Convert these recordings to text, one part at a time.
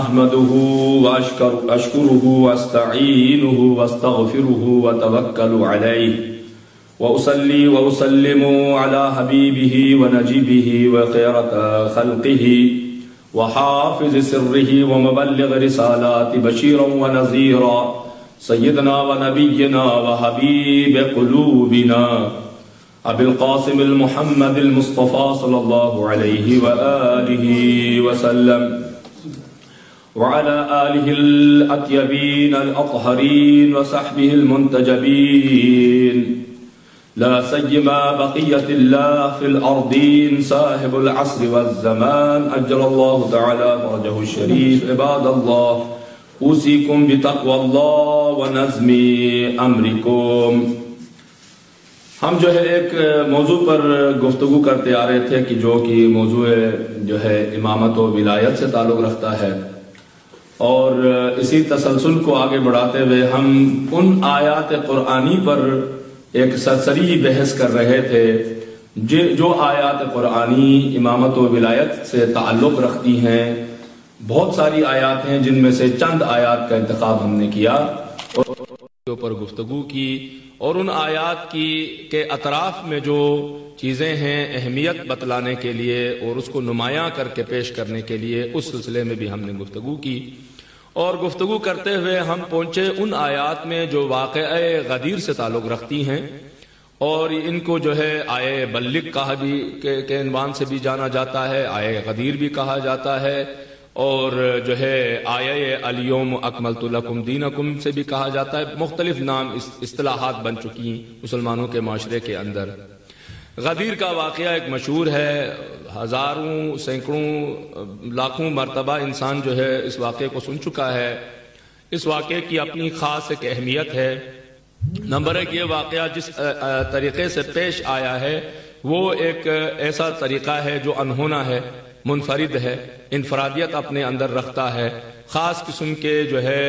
احمده واشكره واستعينه واستغفره واتوكل عليه واصلي واسلم على حبيبه ونجيبه وخيرة خلقه وحافظ سره ومبلغ رسالات بشيرا ونذيرا سيدنا ونبينا وحبيب قلوبنا ابي القاسم المحمد المصطفى صلى الله عليه وآله وسلم وعلى آله الأطيبين الأطهرين وصحبه المنتجبين لا سيما بقية الله في الأرضين صاحب العصر والزمان أجل الله تعالى فرجه الشريف. عباد الله أوصيكم بتقوى الله ونظم أمركم. ہم جو ہے ایک موضوع پر گفتگو کرتے آ رہے تھے کہ جو کہ موضوع جو ہے امامت و ولایت سے تعلق رکھتا ہے، اور اسی تسلسل کو آگے بڑھاتے ہوئے ہم ان آیات قرآنی پر ایک سرسری بحث کر رہے تھے جو آیات قرآنی امامت و ولایت سے تعلق رکھتی ہیں. بہت ساری آیات ہیں جن میں سے چند آیات کا انتخاب ہم نے کیا اور پر گفتگو کی، اور ان آیات کے اطراف میں جو چیزیں ہیں اہمیت بتلانے کے لیے اور اس کو نمایاں کر کے پیش کرنے کے لیے اس سلسلے میں بھی ہم نے گفتگو کی. اور گفتگو کرتے ہوئے ہم پہنچے ان آیات میں جو واقعہ غدیر سے تعلق رکھتی ہیں، اور ان کو جو ہے آیے بلغ کہا بھی کے عنوان سے بھی جانا جاتا ہے، آیے غدیر بھی کہا جاتا ہے، اور جو ہے آیے الیوم اکملت لکم دینکم سے بھی کہا جاتا ہے. مختلف نام اصطلاحات بن چکی ہیں مسلمانوں کے معاشرے کے اندر. غدیر کا واقعہ ایک مشہور ہے، ہزاروں سینکڑوں لاکھوں مرتبہ انسان جو ہے اس واقعے کو سن چکا ہے. اس واقعے کی اپنی خاص ایک اہمیت ہے. نمبر ایک، یہ واقعہ جس طریقے سے پیش آیا ہے وہ ایک ایسا طریقہ ہے جو انہونا ہے، منفرد ہے، انفرادیت اپنے اندر رکھتا ہے. خاص قسم کے جو ہے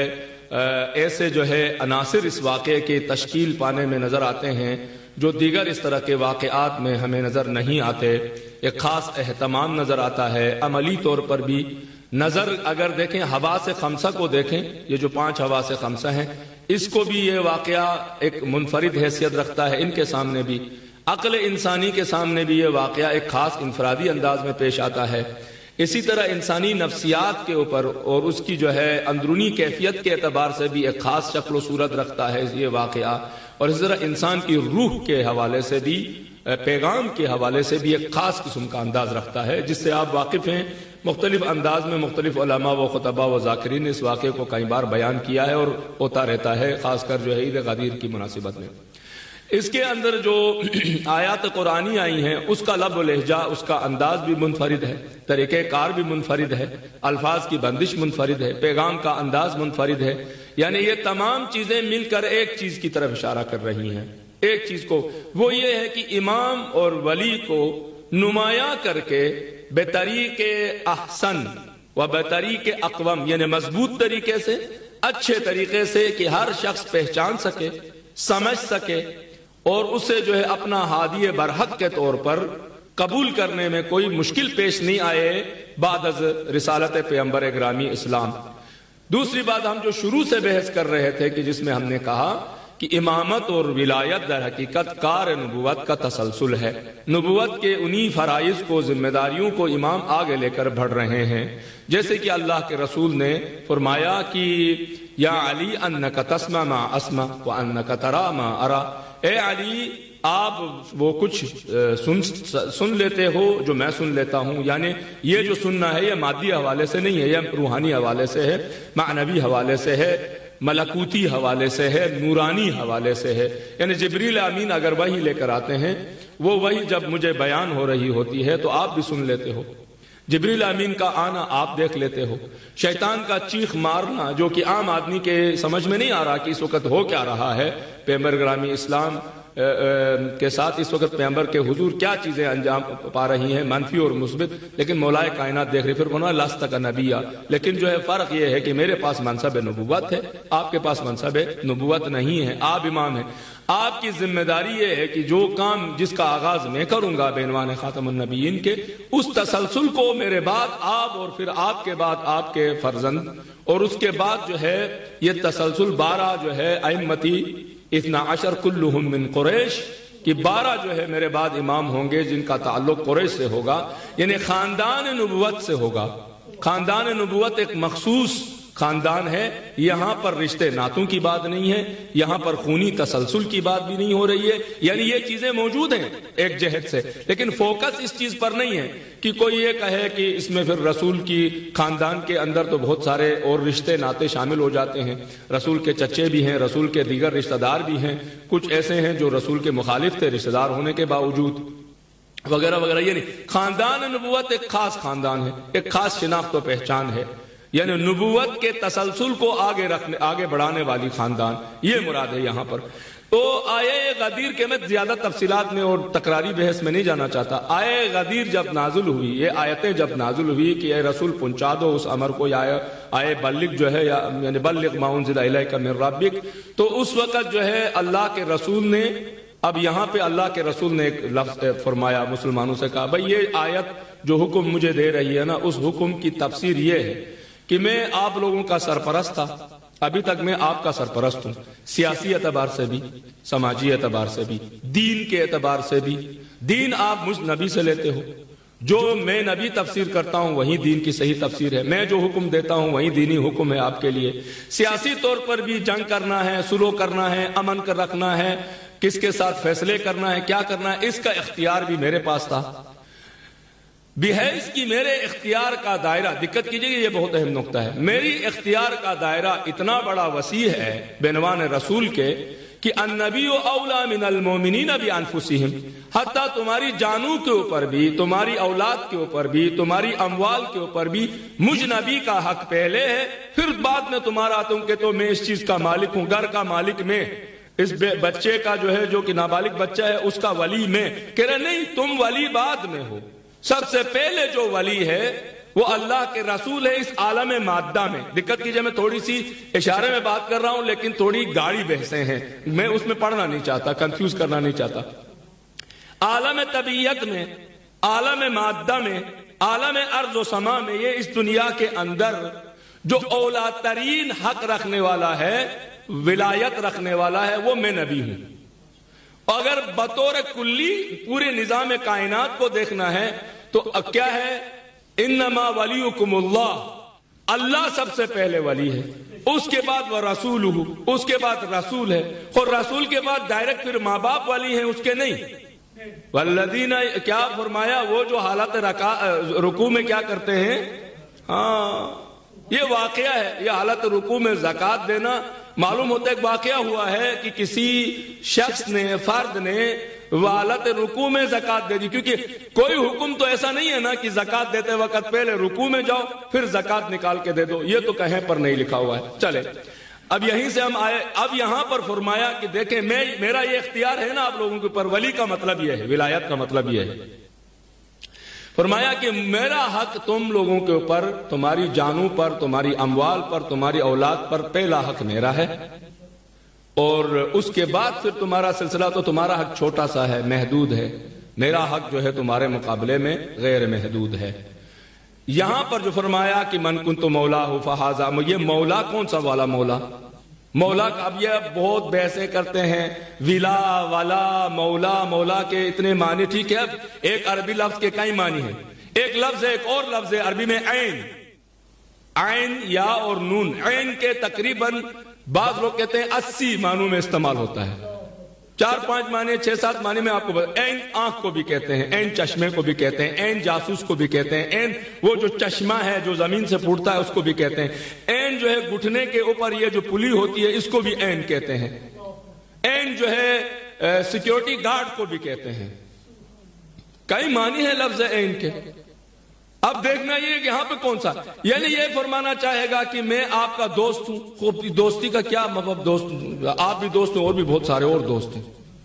ایسے جو ہے عناصر اس واقعے کے تشکیل پانے میں نظر آتے ہیں جو دیگر اس طرح کے واقعات میں ہمیں نظر نہیں آتے. ایک خاص اہتمام نظر آتا ہے. عملی طور پر بھی نظر اگر دیکھیں، حواس خمسہ کو دیکھیں، یہ جو 5 حواس خمسہ ہیں، اس کو بھی یہ واقعہ ایک منفرد حیثیت رکھتا ہے. ان کے سامنے بھی، عقل انسانی کے سامنے بھی یہ واقعہ ایک خاص انفرادی انداز میں پیش آتا ہے. اسی طرح انسانی نفسیات کے اوپر اور اس کی جو ہے اندرونی کیفیت کے اعتبار سے بھی ایک خاص شکل و صورت رکھتا ہے یہ واقعہ. اور اس طرح انسان کی روح کے حوالے سے بھی، پیغام کے حوالے سے بھی ایک خاص قسم کا انداز رکھتا ہے جس سے آپ واقف ہیں. مختلف انداز میں مختلف علماء و خطباء و ذاکرین نے اس واقعے کو کئی بار بیان کیا ہے اور ہوتا رہتا ہے، خاص کر جو ہے عید غدیر کی مناسبت میں. اس کے اندر جو آیات قرآنی آئی ہیں اس کا لب و لہجہ، اس کا انداز بھی منفرد ہے، طریقہ کار بھی منفرد ہے، الفاظ کی بندش منفرد ہے، پیغام کا انداز منفرد ہے. یعنی یہ تمام چیزیں مل کر ایک چیز کی طرف اشارہ کر رہی ہیں، ایک چیز کو، وہ یہ ہے کہ امام اور ولی کو نمایاں کر کے بطریق احسن و بطریق اقوم، یعنی مضبوط طریقے سے، اچھے طریقے سے کہ ہر شخص پہچان سکے، سمجھ سکے اور اسے جو ہے اپنا ہادی برحق کے طور پر قبول کرنے میں کوئی مشکل پیش نہیں آئے بعد از رسالت پیغمبر گرامی اسلام. دوسری بات، ہم جو شروع سے بحث کر رہے تھے کہ جس میں ہم نے کہا کہ امامت اور ولایت در حقیقت کار نبوت کا تسلسل ہے. نبوت کے انہی فرائض کو، ذمہ داریوں کو امام آگے لے کر بڑھ رہے ہیں. جیسے کہ اللہ کے رسول نے فرمایا کہ یا علی انک تسمع ما اسمع وانک ترى ما ارى، اے علی آپ وہ کچھ سن لیتے ہو جو میں سن لیتا ہوں. یعنی یہ جو سننا ہے یہ مادی حوالے سے نہیں ہے، یہ روحانی حوالے سے ہے، معنوی حوالے سے ہے، ملکوتی حوالے سے ہے، نورانی حوالے سے ہے. یعنی جبریل امین اگر وحی لے کر آتے ہیں، وہ وحی جب مجھے بیان ہو رہی ہوتی ہے تو آپ بھی سن لیتے ہو. جبریل امین کا آنا آپ دیکھ لیتے ہو. شیطان کا چیخ مارنا جو کہ عام آدمی کے سمجھ میں نہیں آ رہا کہ اس وقت ہو کیا رہا ہے، پیغمبر گرامی اسلام کے ساتھ اس وقت پیغمبر کے حضور کیا چیزیں انجام پا رہی ہیں منفی اور مثبت، لیکن مولا کائنات دیکھ رہی. پھر بنا لست کا نبیہ، لیکن جو ہے فرق یہ ہے کہ میرے پاس منصب نبوت ہے، آپ کے پاس منصب نبوت نہیں ہے. آپ امام ہیں، آپ کی ذمہ داری یہ ہے کہ جو کام جس کا آغاز میں کروں گا بعنوان خاتم النبیین کے، اس تسلسل کو میرے بعد آپ اور پھر آپ کے بعد آپ کے فرزند اور اس کے بعد جو ہے یہ تسلسل 12 جو ہے ائمتی 12 کلہم من قریش کہ 12 جو ہے میرے بعد امام ہوں گے جن کا تعلق قریش سے ہوگا، یعنی خاندان نبوت سے ہوگا. خاندان نبوت ایک مخصوص خاندان ہے، یہاں پر رشتے ناتوں کی بات نہیں ہے، یہاں پر خونی تسلسل کی بات بھی نہیں ہو رہی ہے. یعنی یہ چیزیں موجود ہیں ایک جہت سے، لیکن فوکس اس چیز پر نہیں ہے کہ کوئی یہ کہے کہ اس میں پھر رسول کی خاندان کے اندر تو بہت سارے اور رشتے ناتے شامل ہو جاتے ہیں، رسول کے چچے بھی ہیں، رسول کے دیگر رشتہ دار بھی ہیں، کچھ ایسے ہیں جو رسول کے مخالف تھے رشتہ دار ہونے کے باوجود وغیرہ وغیرہ. یعنی خاندان نبوت ایک خاص خاندان ہے، ایک خاص شناخت و پہچان ہے، یعنی نبوت کے تسلسل کو آگے بڑھانے والی خاندان، یہ مراد ہے یہاں پر. تو آیے غدیر کے میں زیادہ تفصیلات میں اور تکراری بحث میں نہیں جانا چاہتا. آیے غدیر جب نازل ہوئی، یہ آیتیں جب نازل ہوئی کہ اے رسول پہنچا دو اس امر کو، یا آئے بلغ جو ہے یعنی بلغ ما انزل الیک من ربک، تو اس وقت جو ہے اللہ کے رسول نے، اب یہاں پہ اللہ کے رسول نے ایک لفظ فرمایا، مسلمانوں سے کہا بھئی یہ آیت جو حکم مجھے دے رہی ہے نا، اس حکم کی تفسیر یہ ہے کہ میں آپ لوگوں کا سرپرست تھا، ابھی تک میں آپ کا سرپرست ہوں، سیاسی اعتبار سے بھی، سماجی اعتبار سے بھی، دین کے اعتبار سے بھی. دین آپ مجھ نبی سے لیتے ہو، جو میں نبی تفسیر کرتا ہوں وہی دین کی صحیح تفسیر ہے، میں جو حکم دیتا ہوں وہی دینی حکم ہے آپ کے لیے. سیاسی طور پر بھی جنگ کرنا ہے، سلو کرنا ہے، امن کر رکھنا ہے، کس کے ساتھ فیصلے کرنا ہے، کیا کرنا ہے، اس کا اختیار بھی میرے پاس تھا. بحیث کی میرے اختیار کا دائرہ، دقت کیجئے یہ بہت اہم نقطہ ہے، میری اختیار کا دائرہ اتنا بڑا وسیع ہے بعنوان رسول کے کہ النبی اولا من المومنین بانفسہم، حتیٰ تمہاری جانوں کے اوپر بھی، تمہاری اولاد کے اوپر بھی، تمہاری اموال کے اوپر بھی مجھ نبی کا حق پہلے ہے، پھر بعد میں تمہارا آتا ہوں کہ تو میں اس چیز کا مالک ہوں، گھر کا مالک میں، اس بچے کا جو ہے جو کہ نابالغ بچہ ہے اس کا ولی میں. کہہ رہے نہیں، تم ولی بعد میں ہو، سب سے پہلے جو ولی ہے وہ اللہ کے رسول ہے اس عالم مادہ میں. دقت کیجئے میں تھوڑی سی اشارے میں بات کر رہا ہوں لیکن تھوڑی گاڑی بحثیں ہیں، میں اس میں پڑھنا نہیں چاہتا، کنفیوز کرنا نہیں چاہتا. عالم طبیعت میں، عالم مادہ میں، عالم ارض و سما میں، یہ اس دنیا کے اندر جو اولا ترین حق رکھنے والا ہے، ولایت رکھنے والا ہے، وہ میں نبی ہوں. اگر بطور کلی پورے نظام کائنات کو دیکھنا ہے تو کیا ہے؟ انما ولیکم اللہ، اللہ سب سے پہلے ولی ہے، اس کے بعد وہ رسول، اس کے بعد رسول ہے، اور رسول کے بعد ڈائریکٹ پھر ماں باپ ولی ہیں اس کے نہیں. والذین کیا فرمایا؟ وہ جو حالت رکوع میں کیا کرتے ہیں، ہاں یہ واقعہ ہے، یہ حالت رکوع میں زکوٰۃ دینا معلوم ہوتا ہے. ایک واقعہ ہوا ہے کہ کسی شخص نے، فرد نے حالت رکوع میں زکوٰۃ دے دی، کیونکہ کوئی حکم تو ایسا نہیں ہے نا کہ زکوٰۃ دیتے وقت پہلے رکوع میں جاؤ پھر زکوٰۃ نکال کے دے دو، یہ تو کہیں پر نہیں لکھا ہوا ہے. چلے اب یہیں سے ہم آئے، اب یہاں پر فرمایا کہ دیکھیں میرا یہ اختیار ہے نا آپ لوگوں کے اوپر، ولی کا مطلب یہ ہے، ولایت کا مطلب یہ ہے. فرمایا کہ میرا حق تم لوگوں کے اوپر، تمہاری جانوں پر، تمہاری اموال پر، تمہاری اولاد پر پہلا حق میرا ہے، اور اس کے بعد پھر تمہارا سلسلہ تو تمہارا حق چھوٹا سا ہے، محدود ہے، میرا حق جو ہے تمہارے مقابلے میں غیر محدود ہے. یہاں پر جو فرمایا کہ من کنت مولا فہذا، یہ مولا کون سا والا مولا؟ مولا کا اب یہ بہت بحثیں کرتے ہیں، ولا ولا مولا، مولا کے اتنے معنی، ٹھیک ہے. اب ایک عربی لفظ کے کئی معنی ہیں، ایک لفظ ہے، ایک اور لفظ ہے عربی میں عین، عین یا اور نون. عین کے تقریباً بعض لوگ کہتے ہیں 80 معنوں میں استعمال ہوتا ہے، 4-5 معنی 6-7 معنی میں آپ کو بتا. عین آنکھ کو بھی کہتے ہیں، عین چشمے کو بھی کہتے ہیں، عین جاسوس کو بھی کہتے ہیں، عین وہ جو چشمہ ہے جو زمین سے پھوٹتا ہے اس کو بھی کہتے ہیں، عین جو ہے گھٹنے کے اوپر یہ جو پلی ہوتی ہے اس کو بھی عین کہتے ہیں، عین جو ہے سیکیورٹی گارڈ کو بھی کہتے ہیں. کئی معنی ہے لفظ عین کے. اب دیکھنا یہ کہ یہاں پہ کون سا، یعنی یہ فرمانا چاہے گا کہ میں آپ کا دوست ہوں. خوب دوستی کا کیا مطلب؟ دوست آپ بھی دوست ہیں اور بھی بہت سارے اور دوست ہیں،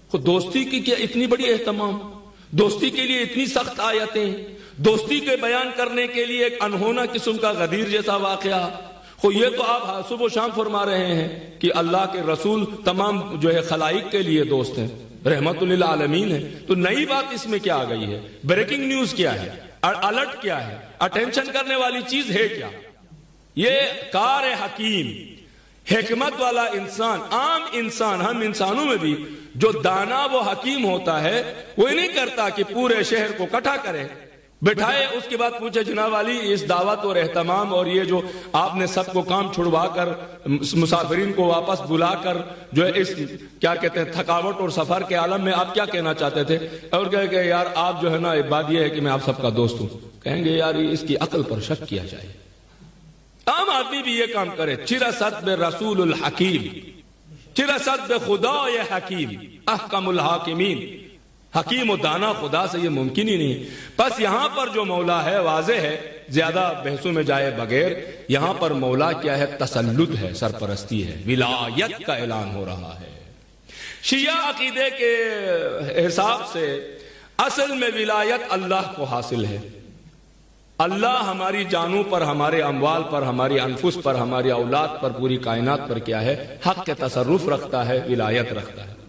خود دوستی کی کیا اتنی بڑی اہتمام، دوستی کے لیے اتنی سخت آیتیں، دوستی کے بیان کرنے کے لیے ایک انہونا قسم کا غدیر جیسا واقعہ. خو یہ تو آپ صبح و شام فرما رہے ہیں کہ اللہ کے رسول تمام جو ہے خلائق کے لیے دوست ہیں، رحمت للعالمین ہے. تو نئی بات اس میں کیا آ گئی ہے؟ بریکنگ نیوز کیا ہے؟ الرٹ کیا ہے؟ اٹینشن کرنے والی چیز ہے کیا؟ یہ کار حکیم، حکمت والا انسان، عام انسان، ہم انسانوں میں بھی جو دانا وہ حکیم ہوتا ہے، وہ نہیں کرتا کہ پورے شہر کو اکٹھا کرے، بٹھائے، اس کے بعد پوچھے جناب والی اس دعوت اور اہتمام اور یہ جو آپ نے سب کو کام چھڑوا کر مسافرین کو واپس بلا کر جو ہے اس کیا کہتے ہیں تھکاوٹ اور سفر کے عالم میں آپ کیا کہنا چاہتے تھے؟ اور کہے کہ یار آپ جو ہے نا ایک بات یہ ہے کہ میں آپ سب کا دوست ہوں. کہیں گے یار اس کی عقل پر شک کیا جائے. عام آدمی بھی یہ کام کرے. چرست بے رسول الحکیم، چرست بے خدا حکیم احکم الحاکمین. حکیم و دانا خدا سے یہ ممکن ہی نہیں. بس یہاں پر جو مولا ہے واضح ہے، زیادہ بحثوں میں جائے بغیر، یہاں پر مولا کیا ہے؟ تسلط ہے، سرپرستی ہے، ولایت کا اعلان ہو رہا ہے. شیعہ عقیدے کے حساب سے اصل میں ولایت اللہ کو حاصل ہے. اللہ ہماری جانوں پر، ہمارے اموال پر، ہماری انفس پر، ہماری اولاد پر، پوری کائنات پر کیا ہے؟ حق کے تصرف رکھتا ہے، ولایت رکھتا ہے.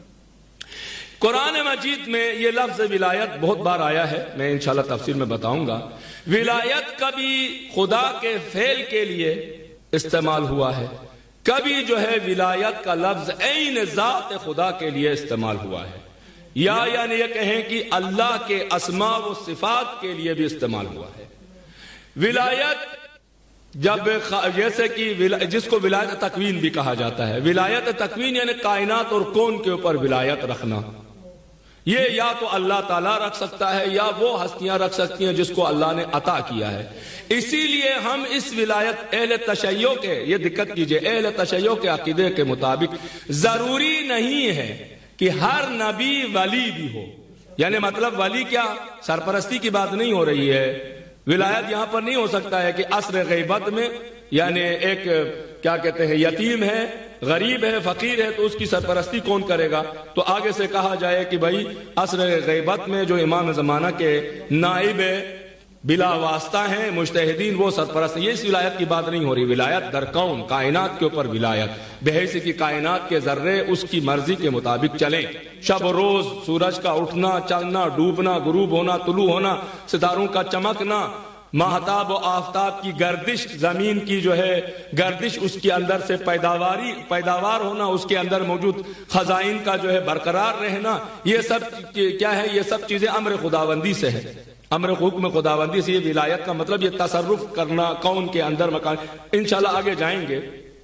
قرآن مجید میں یہ لفظ ولایت بہت بار آیا ہے، میں انشاءاللہ تفسیر میں بتاؤں گا. ولایت کبھی خدا کے فعل کے لیے استعمال ہوا ہے، کبھی جو ہے ولایت کا لفظ عین ذات خدا کے لیے استعمال ہوا ہے، یا یعنی یہ کہیں کہ اللہ کے اسماء و صفات کے لیے بھی استعمال ہوا ہے. ولایت جب جیسے کہ جس کو ولایت تکوین بھی کہا جاتا ہے، ولایت تکوین یعنی کائنات اور کون کے اوپر ولایت رکھنا، یہ یا تو اللہ تعالیٰ رکھ سکتا ہے یا وہ ہستیاں رکھ سکتی ہیں جس کو اللہ نے عطا کیا ہے. اسی لیے ہم اس ولایت اہل تشیع کے، یہ دقت کیجئے، اہل تشیع کے عقیدے کے مطابق ضروری نہیں ہے کہ ہر نبی ولی بھی ہو. یعنی مطلب ولی کیا؟ سرپرستی کی بات نہیں ہو رہی ہے. ولایت یہاں پر نہیں ہو سکتا ہے کہ عصر غیبت میں یعنی ایک کیا کہتے ہیں یتیم ہے، غریب ہے، فقیر ہے، تو اس کی سرپرستی کون کرے گا؟ تو آگے سے کہا جائے کہ بھائی عصر غیبت میں جو امام زمانہ کے نائب بلا واسطہ ہیں مجتہدین، وہ سرپرست. یہ اس ولایت کی بات نہیں ہو رہی. ولایت در کون، کائنات کے اوپر ولایت، بحیث کی کائنات کے ذرے اس کی مرضی کے مطابق چلیں. شب و روز، سورج کا اٹھنا چلنا، ڈوبنا، غروب ہونا، طلوع ہونا، ستاروں کا چمکنا، ماہتاب و آفتاب کی گردش، زمین کی جو ہے گردش، اس کے اندر سے پیداوار ہونا، اس کے اندر موجود خزائن کا جو ہے برقرار رہنا، یہ سب کیا ہے؟ یہ سب چیزیں امر خداوندی سے ہے، امر حکم خداوندی سے. یہ ولایت کا مطلب یہ تصرف کرنا کون کے اندر مکان. انشاءاللہ آگے جائیں گے.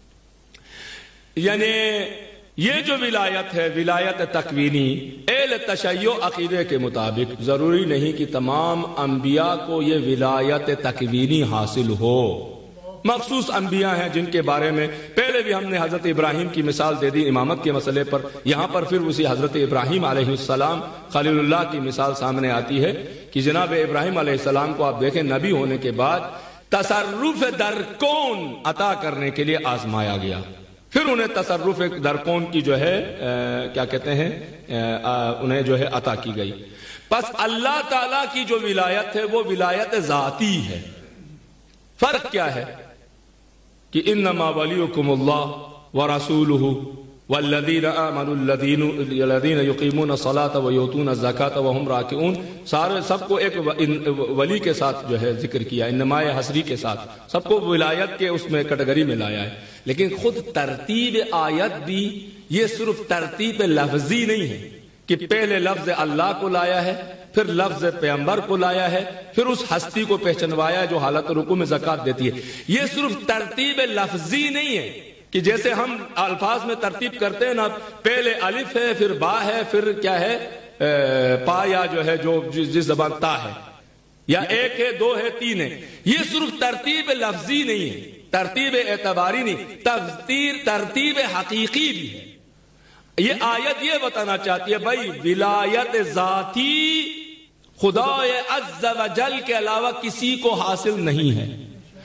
یعنی یہ جو ولایت ہے، ولایت تکوینی، اہل تشیع عقیدے کے مطابق ضروری نہیں کہ تمام انبیاء کو یہ ولایت تکوینی حاصل ہو. مخصوص انبیاء ہیں جن کے بارے میں پہلے بھی ہم نے حضرت ابراہیم کی مثال دے دی امامت کے مسئلے پر. یہاں پر پھر اسی حضرت ابراہیم علیہ السلام خلیل اللہ کی مثال سامنے آتی ہے کہ جناب ابراہیم علیہ السلام کو آپ دیکھیں، نبی ہونے کے بعد تصرف در کون عطا کرنے کے لیے آزمایا گیا. پھر انہیں تصرف در کون کی جو ہے کیا کہتے ہیں انہیں جو ہے عطا کی گئی. پس اللہ تعالی کی جو ولایت ہے وہ ولایت ذاتی ہے. فرق کیا ہے کہ انما ولیکم اللہ ورسولہ والذین آمنوا الذین یقیمون الصلاۃ ویؤتون الزکاۃ وہم راکعون. سارے سب کو ایک ولی کے ساتھ جو ہے ذکر کیا، انما حصری کے ساتھ سب کو ولایت کے اس میں کیٹیگری میں لایا ہے. لیکن خود ترتیب آیت بھی یہ صرف ترتیب لفظی نہیں ہے کہ پہلے لفظ اللہ کو لایا ہے، پھر لفظ پیغمبر کو لایا ہے، پھر اس ہستی کو پہچنوایا جو حالت رکوع میں زکوٰۃ دیتی ہے. یہ صرف ترتیب لفظی نہیں ہے کہ جیسے ہم الفاظ میں ترتیب کرتے ہیں نا، پہلے الف ہے، پھر با ہے، پھر کیا ہے پا، یا جو ہے جو جس زبان تا ہے، یا ایک ہے، دو ہے، تین ہے. یہ صرف ترتیب لفظی نہیں ہے، ترتیب اعتباری نہیں، ترتیب حقیقی بھی ہے. یہ آیت یہ بتانا چاہتی ہے بھائی ولایت ذاتی خدا عز و جل کے علاوہ کسی کو حاصل نہیں ہے.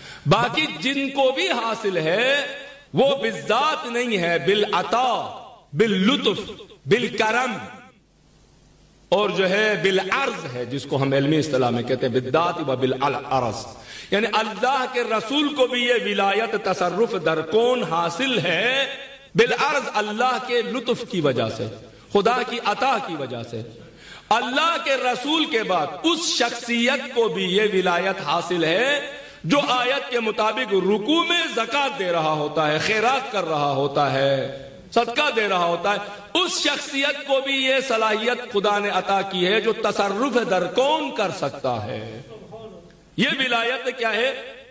باقی جن کو بھی حاصل ہے وہ بالذات نہیں ہے، بالعطا، باللطف، بالکرم، اور جو ہے بالعرض ہے، جس کو ہم علمی اصطلاح میں کہتے ہیں بالذات و بالعرض. یعنی اللہ کے رسول کو بھی یہ ولایت تصرف در کون حاصل ہے بالعرض، اللہ کے لطف کی وجہ سے، خدا کی عطا کی وجہ سے. اللہ کے رسول کے بعد اس شخصیت کو بھی یہ ولایت حاصل ہے جو آیت کے مطابق رکوع میں زکوٰۃ دے رہا ہوتا ہے، خیرات کر رہا ہوتا ہے، صدقہ دے رہا ہوتا ہے. اس شخصیت کو بھی یہ صلاحیت خدا نے عطا کی ہے جو تصرف در کون کر سکتا ہے. یہ ولایت کیا ہے؟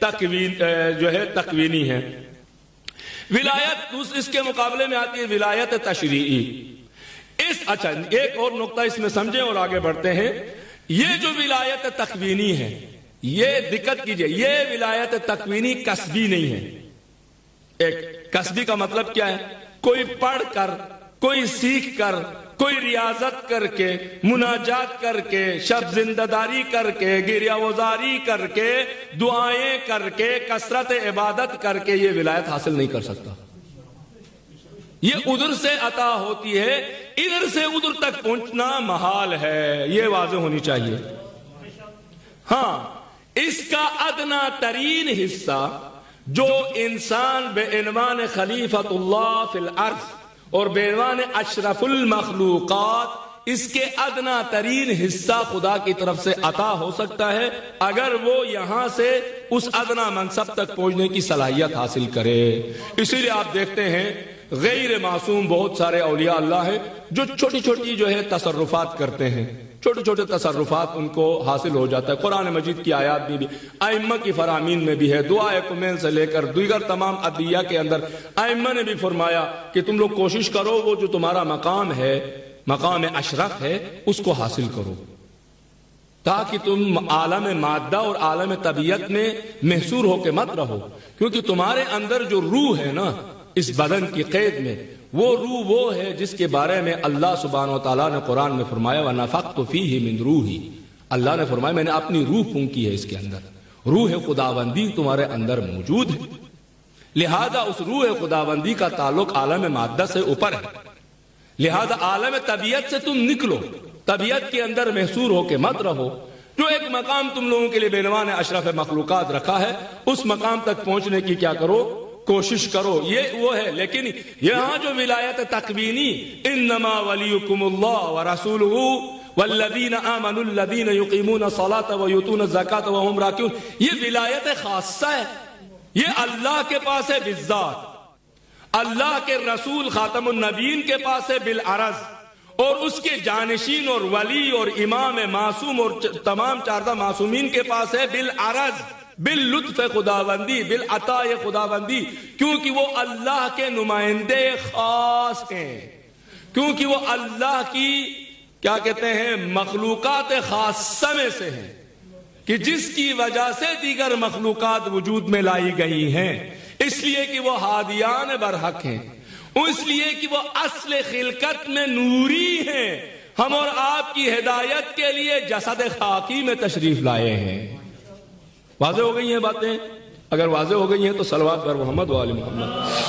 تکوینی ہے. ولایت اس کے مقابلے میں آتی ہے ولایت تشریعی. اچھا ایک اور نقطہ اس میں سمجھیں اور آگے بڑھتے ہیں. یہ جو ولایت تکوینی ہے، یہ دقت کیجئے، یہ ولایت تکوینی کسبی نہیں ہے. ایک کسبی کا مطلب کیا ہے؟ کوئی پڑھ کر، کوئی سیکھ کر، کوئی ریاضت کر کے، مناجات کر کے، شب زندہ داری کر کے، گریہ وزاری کر کے، دعائیں کر کے، کثرت عبادت کر کے یہ ولایت حاصل نہیں کر سکتا. یہ ادھر سے عطا ہوتی ہے، ادھر سے ادھر تک پہنچنا محال ہے، یہ واضح ہونی چاہیے. ہاں اس کا ادنا ترین حصہ جو انسان بے عنوان خلیفۃ اللہ فی الارض اور بے عنوان اشرف المخلوقات، اس کے ادنا ترین حصہ خدا کی طرف سے عطا ہو سکتا ہے اگر وہ یہاں سے اس ادنا منصب تک پہنچنے کی صلاحیت حاصل کرے. اسی لیے آپ دیکھتے ہیں غیر معصوم بہت سارے اولیاء اللہ ہیں جو چھوٹی چھوٹی جو ہے تصرفات کرتے ہیں، چھوٹے چھوٹے تصرفات ان کو حاصل ہو جاتا ہے. قرآن مجید کی آیات میں بھی، ائمہ کی فرامین میں بھی ہے، دعائے کمین سے لے کر دیگر تمام ادعیہ کے اندر ائمہ نے بھی فرمایا کہ تم لوگ کوشش کرو وہ جو تمہارا مقام ہے، مقام اشرف ہے، اس کو حاصل کرو تاکہ تم عالم مادہ اور عالم طبیعت میں محصور ہو کے مت رہو. کیونکہ تمہارے اندر جو روح ہے نا اس بدن کی قید میں، وہ روح وہ ہے جس کے بارے میں اللہ سبحانہ و تعالیٰ نے قرآن میں فرمایا وَنَفَخْتُ فِيهِ مِن رُوحِي. اللہ نے فرمایا میں نے اپنی روح پھونکی ہے اس کے اندر. روح خداوندی تمہارے اندر موجود ہے، لہذا اس روح خداوندی کا تعلق عالم مادہ سے اوپر ہے. لہذا عالم طبیعت سے تم نکلو، طبیعت کے اندر محصور ہو کے مت رہو. جو ایک مقام تم لوگوں کے لیے بے نوان اشرف مخلوقات رکھا ہے، اس مقام تک پہنچنے کی کیا کرو؟ کوشش کرو. یہ وہ ہے. لیکن یہاں جو ولایت تکوینی، انما ولیکم اللہ ورسولہ والذین آمنوا الذین یقیمون الصلاة ویؤتون الزکاة وهم راکعون، یہ ولایت خاصہ ہے. یہ اللہ کے پاس ہے بالذات، اللہ کے رسول خاتم النبیین کے پاس ہے بالعرض، اور اس کے جانشین اور ولی اور امام معصوم اور تمام چاردہ معصومین کے پاس ہے بالعرض، باللطف خداوندی، بالعطاء خداوندی. کیونکہ وہ اللہ کے نمائندے خاص ہیں، کیونکہ وہ اللہ کی کیا کہتے ہیں مخلوقات خاصہ میں سے ہیں، کہ جس کی وجہ سے دیگر مخلوقات وجود میں لائی گئی ہیں. اس لیے کہ وہ ہادیان برحق ہیں، اس لیے کہ وہ اصل خلقت میں نوری ہیں. ہم اور آپ کی ہدایت کے لیے جسد خاکی میں تشریف لائے ہیں. واضح ہو گئی ہیں باتیں؟ اگر واضح ہو گئی ہیں تو صلوات بر محمد و آل محمد.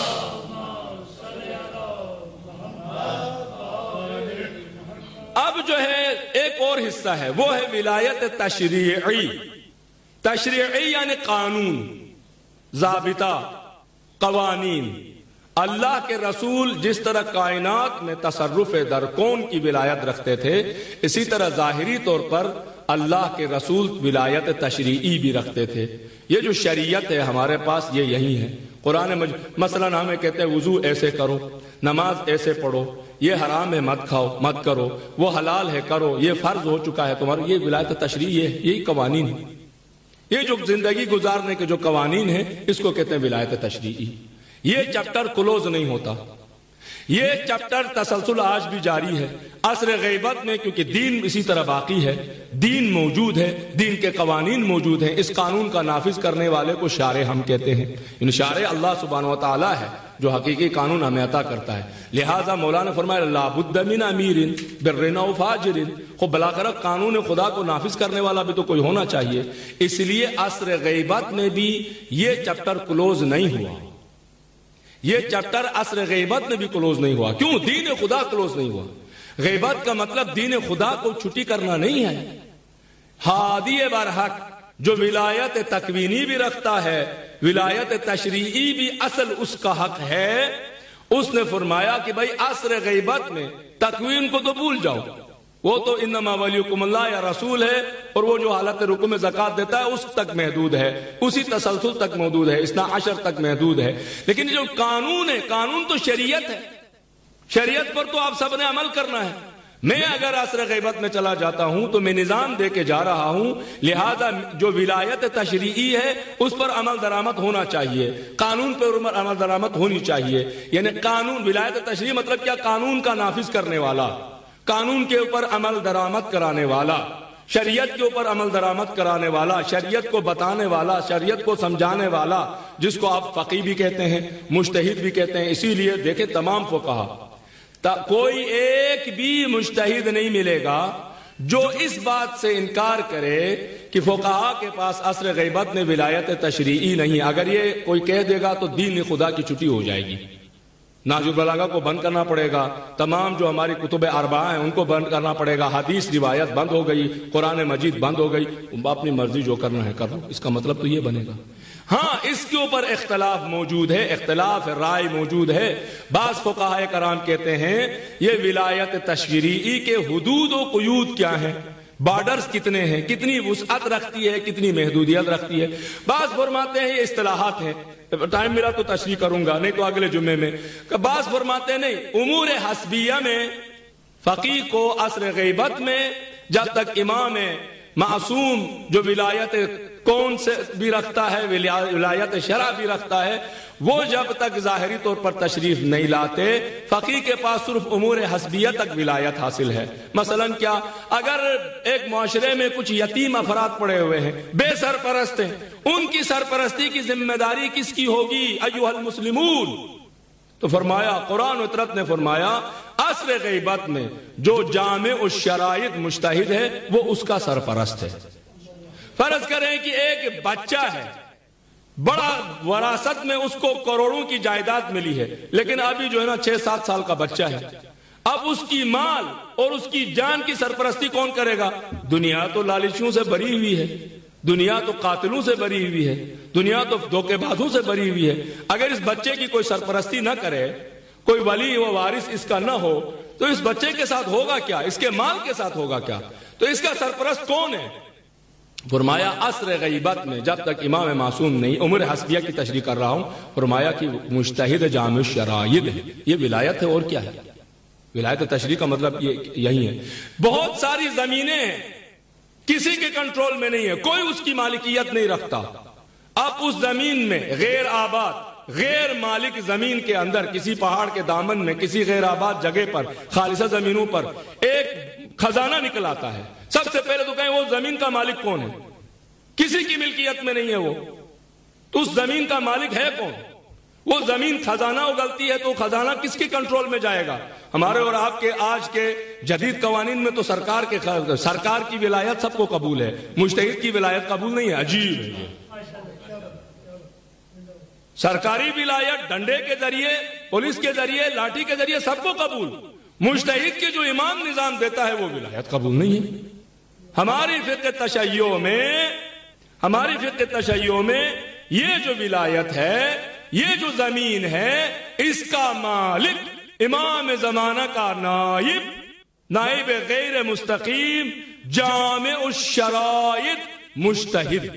اب جو ہے ایک اور حصہ ہے، وہ ہے ولایت تشریعی. تشریعی یعنی قانون، ضابطہ، قوانین. اللہ کے رسول جس طرح کائنات میں تصرف در کون کی ولایت رکھتے تھے، اسی طرح ظاہری طور پر اللہ کے رسول ولایت تشریعی بھی رکھتے تھے. یہ جو شریعت ہے ہمارے پاس یہ یہی ہے. قرآن مثلا ہمیں کہتے ہیں وضو ایسے کرو، نماز ایسے پڑھو، یہ حرام ہے مت کھاؤ مت کرو، وہ حلال ہے کرو، یہ فرض ہو چکا ہے تمہارا. یہ ولایت تشریعی ہے، یہی قوانین ہے. یہ جو زندگی گزارنے کے جو قوانین ہیں اس کو کہتے ہیں ولایت تشریعی. یہ چپٹر کلوز نہیں ہوتا، یہ چپٹر تسلسل آج بھی جاری ہے. عصر غیبت میں کیونکہ دین اسی طرح باقی ہے، دین موجود ہے، دین کے قوانین موجود ہیں. اس قانون کا نافذ کرنے والے کو شارع ہم کہتے ہیں. ان شارع اللہ سبحانہ و تعالی ہے جو حقیقی قانون ہمیں عطا کرتا ہے. لہٰذا مولانا فرمایا لا بد من امیر بر و فاجر. خب بلاخرہ قانون خدا کو نافذ کرنے والا بھی تو کوئی ہونا چاہیے. اس لیے عصر غیبت میں بھی یہ چپٹر کلوز نہیں ہوا. یہ چیپٹر عصر غیبت میں بھی کلوز نہیں ہوا. کیوں؟ دین خدا کلوز نہیں ہوا. غیبت کا مطلب دین خدا کو چھٹی کرنا نہیں ہے. ہادی برحق جو ولایت تکوینی بھی رکھتا ہے، ولایت تشریعی بھی اصل اس کا حق ہے، اس نے فرمایا کہ بھائی عصر غیبت میں تکوین کو تو بھول جاؤ، وہ تو انما ولیکم اللہ یا رسول ہے، اور وہ جو حالت رکوع میں زکوٰۃ دیتا ہے اس تک محدود ہے، اسی تسلسل تک محدود ہے، اثنا عشر تک محدود ہے. لیکن جو قانون ہے، قانون تو شریعت ہے، شریعت پر تو آپ سب نے عمل کرنا ہے. میں اگر عصر غیبت میں چلا جاتا ہوں تو میں نظام دے کے جا رہا ہوں، لہذا جو ولایت تشریعی ہے اس پر عمل درآمد ہونا چاہیے، قانون پر عمل درآمد ہونی چاہیے. یعنی قانون، ولایت تشریعی مطلب کیا؟ قانون کا نافذ کرنے والا، قانون کے اوپر عمل درآمد کرانے والا، شریعت کے اوپر عمل درآمد کرانے والا، شریعت کو بتانے والا، شریعت کو سمجھانے والا، جس کو آپ فقیہ بھی کہتے ہیں، مجتہد بھی کہتے ہیں. اسی لیے دیکھیں تمام فقہا، کوئی ایک بھی مجتہد نہیں ملے گا جو اس بات سے انکار کرے کہ فقہا کے پاس عصر غیبت میں ولایت تشریعی نہیں. اگر یہ کوئی کہہ دے گا تو دین خدا کی چھٹی ہو جائے گی. نہج البلاغہ کو بند کرنا پڑے گا، تمام جو ہماری کتب اربعہ ہیں ان کو بند کرنا پڑے گا، حدیث روایت بند ہو گئی، قرآن مجید بند ہو گئی. اپنی مرضی جو کرنا ہے کرو، اس کا مطلب تو یہ بنے گا. ہاں اس کے اوپر اختلاف موجود ہے، اختلاف رائے موجود ہے. بعض فقہاء کرام کہتے ہیں یہ ولایت تشریعی کے حدود و قیود کیا ہیں، بارڈرز کتنے ہیں، کتنی وسعت رکھتی ہے، کتنی محدودیت رکھتی ہے. بعض فرماتے ہیں یہ اصطلاحات ہیں، ٹائم ملا تو تشریح کروں گا، نہیں تو اگلے جمعے میں. بعض فرماتے ہیں نہیں، امور حسبیہ میں فقیہ کو عصر غیبت میں جب تک امام معصوم جو ولایت کون سے بھی رکھتا ہے، ولایت شرع بھی رکھتا ہے، وہ جب تک ظاہری طور پر تشریف نہیں لاتے، فقیہ کے پاس صرف امور حسبیہ تک ولایت حاصل ہے. مثلا کیا؟ اگر ایک معاشرے میں کچھ یتیم افراد پڑے ہوئے ہیں، بے سرپرست ہیں، ان کی سرپرستی کی ذمہ داری کس کی ہوگی؟ ایھا المسلمون. تو فرمایا، قرآن و اطرت نے فرمایا عصر غیبت میں جو جامع الشرائط مجتہد ہے وہ اس کا سرپرست ہے. فرض کریں کہ ایک بچہ ہے، بڑا وراثت میں اس کو کروڑوں کی جائیداد ملی ہے، لیکن ابھی جو ہے نا 6-7 سال کا بچہ ہے. اب اس کی مال اور اس کی جان کی سرپرستی کون کرے گا؟ دنیا تو لالچیوں سے بری ہوئی ہے، دنیا تو قاتلوں سے بری ہوئی ہے، دنیا تو دھوکے بازوں سے بری ہوئی ہے. اگر اس بچے کی کوئی سرپرستی نہ کرے، کوئی ولی و وارث اس کا نہ ہو، تو اس بچے کے ساتھ ہوگا کیا؟ اس کے مال کے ساتھ ہوگا کیا؟ تو اس کا سرپرست کون ہے؟ فرمایا عصر غیبت میں جب تک امام معصوم نہیں، امور حسبیہ کی تشریح کر رہا ہوں، فرمایا کہ مجتہد جامع الشرائط ہے. یہ ولایت ہے اور کیا ہے؟ ولایت تشریح کا مطلب یہی ہے. بہت ساری زمینیں ہیں، کسی کے کنٹرول میں نہیں ہے، کوئی اس کی مالکیت نہیں رکھتا. اب اس زمین میں غیر آباد، غیر مالک زمین کے اندر، کسی پہاڑ کے دامن میں، کسی غیر آباد جگہ پر، خالصہ زمینوں پر ایک خزانہ نکل آتا ہے. سب سے پہلے تو کہیں وہ زمین کا مالک کون ہے؟ کسی کی ملکیت میں نہیں ہے وہ، تو اس زمین کا مالک ہے کون؟ وہ زمین خزانہ اگلتی ہے تو خزانہ کس کے کنٹرول میں جائے گا؟ ہمارے اور آپ کے آج کے جدید قوانین میں تو سرکار کی ولایت سب کو قبول ہے، مجتہد کی ولایت قبول نہیں ہے. عجیب ہے یہ. سرکاری ولایت ڈنڈے کے ذریعے، پولیس کے ذریعے، لاٹھی کے ذریعے سب کو قبول، مجتہد کے جو امام نظام دیتا ہے وہ ولایت قبول نہیں ہے. ہماری فقہ تشیع میں یہ جو ولایت ہے، یہ جو زمین ہے، اس کا مالک امام زمانہ کا نائب غیر مستقیم جامع الشرائط مجتہد.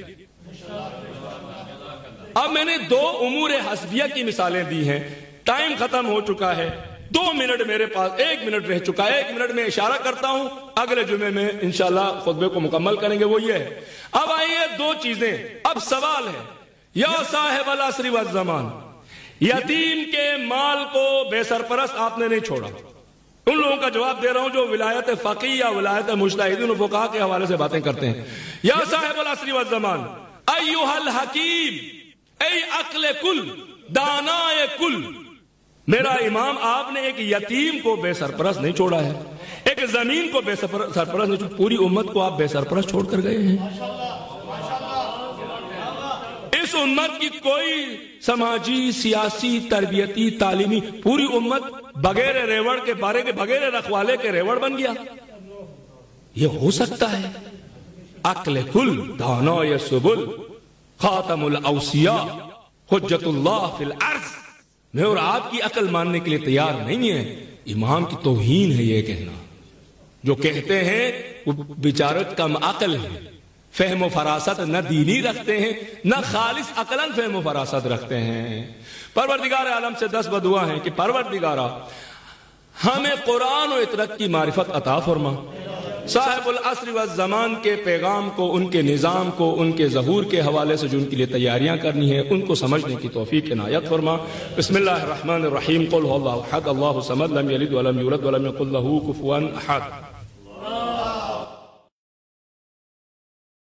اب میں نے 2 امور حسبیہ کی مثالیں دی ہیں. ٹائم ختم ہو چکا ہے، 2 منٹ میرے پاس، 1 منٹ رہ چکا ہے. 1 منٹ میں اشارہ کرتا ہوں، اگلے جمعے میں انشاءاللہ خطبے کو مکمل کریں گے. وہ یہ ہے، اب آئیے 2 چیزیں. اب سوال ہے، یا صاحب العصر والزمان، یتیم کے مال کو بے سرپرست آپ نے نہیں چھوڑا. ان لوگوں کا جواب دے رہا ہوں جو ولایت فقیہ یا ولایت مجتہدین و فقہاء کے حوالے سے باتیں کرتے ہیں. یا صاحب العصر والزمان ایھا الحکیم، اے عقل کل، دانائے کل، میرا امام آپ نے ایک یتیم کو بے سرپرست نہیں چھوڑا ہے، ایک زمین کو بے سرپرست نہیں چھوڑا، پوری امت کو آپ بے سرپرست چھوڑ کر گئے ہیں. اس امت کی کوئی سماجی، سیاسی، تربیتی، تعلیمی، پوری امت بغیر ریوڑ کے بارے کے، بغیر رکھوالے کے ریوڑ بن گیا؟ یہ ہو سکتا ہے؟ عقل کل دانائے سبل خاتم الاوصیاء حجت اللہ فی الارض، میں اور آپ کی عقل ماننے کے لیے تیار نہیں ہے۔ امام کی توہین ہے یہ کہنا۔ جو کہتے ہیں وہ بیچارے کم عقل ہیں، فہم و فراست نہ دینی رکھتے ہیں نہ خالص عقلاً فہم و فراست رکھتے ہیں۔ پروردگار عالم سے 10 بدعا ہیں کہ پروردگارا ہمیں قرآن و اطرت کی معرفت عطا فرما، صاحب العصر والزمان کے پیغام کو، ان کے نظام کو، ان کے ظہور کے حوالے سے جو ان کے لیے تیاریاں کرنی ہے ان کو سمجھنے کی توفیق عنایت فرما۔ بسم اللہ الرحمن الرحیم، قل هو اللہ احد اللہ الصمد لم یلد ولم یولد ولم یکن له کفوا احد۔